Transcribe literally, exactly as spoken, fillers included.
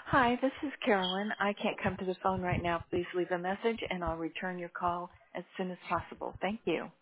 Hi, this is Carolyn. I can't come to the phone right now. Please leave a message and I'll return your call as soon as possible. Thank you.